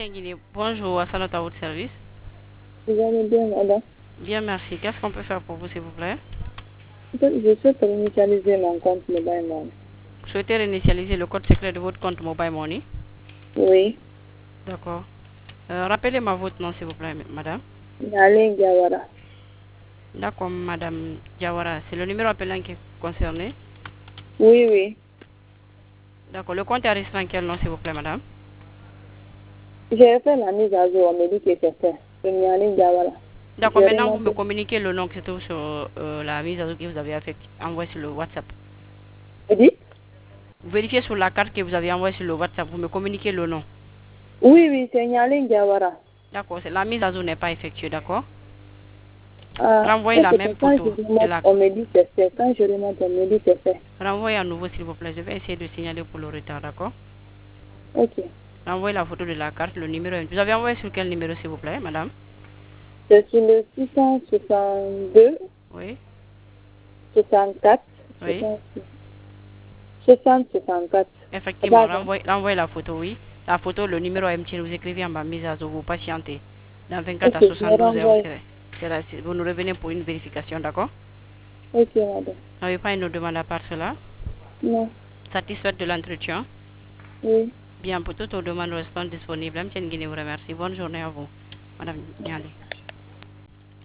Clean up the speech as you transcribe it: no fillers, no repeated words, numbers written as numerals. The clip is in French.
Bonjour, à à votre service. Vous allez bien, madame? Bien, merci. Qu'est-ce qu'on peut faire pour vous, s'il vous plaît? Je souhaite initialiser mon compte Mobile Money. Vous souhaitez réinitialiser le code secret de votre compte Mobile Money? Oui, D'accord. Rappelez-moi votre nom, s'il vous plaît, madame. Alain Gawara. D'accord, madame Diawara. C'est le numéro appelant qui est concerné. Oui, oui. D'accord. Le compte est enregistré en quel nom, s'il vous plaît, madame? J'ai fait la mise à jour, on me dit que c'est fait. C'est Alain Gawara. D'accord. J'ai Maintenant, vous me remonté. communiquez le nom qui se trouve sur la mise à jour que vous avez envoyée sur le WhatsApp. Vous dites? Vous vérifiez sur la carte que vous avez envoyée sur le WhatsApp. Vous me communiquez le nom. Oui, oui, c'est Alain Gawara. D'accord. La mise à jour n'est pas effectuée, d'accord? Ah, Renvoyez ok, la même quand photo je de remonte, la... on me dit que c'est fait. Quand je remonte, on me dit que c'est fait. Renvoyez à nouveau, s'il vous plaît. Je vais essayer de signaler pour le retard, d'accord? Ok. Renvoyez la photo de la carte, le numéro. Vous avez envoyé sur quel numéro, s'il vous plaît, madame? C'est sur le 662, Oui, 64, oui. 60, 64. Effectivement, Pardon. renvoyez la photo, oui. La photo, le numéro MTN, vous écrivez en bas, mise à jour, vous patientez. Dans 24 Ok, à je 72 heures, renvoie. vous nous revenez pour une vérification, d'accord? Ok, madame. Vous n'avez pas une autre demande à part cela? Non. Satisfaite de l'entretien? Oui. Bien, pour toutes vos demandes, restons disponibles. MTN Guinée vous remercie. Bonne journée à vous, madame Niali.